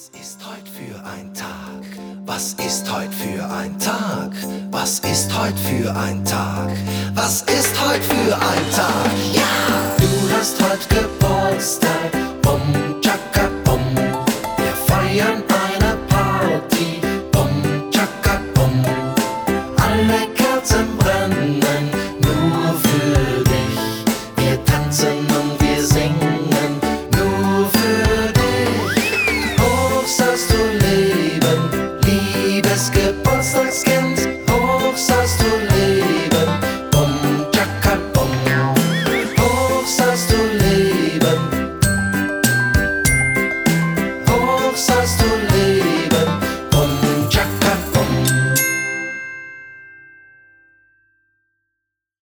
Was ist heute für ein Tag? Was ist heute für ein Tag? Was ist heute für ein Tag? Was ist heute für ein Tag? Ja! Du hast heute Geburtstag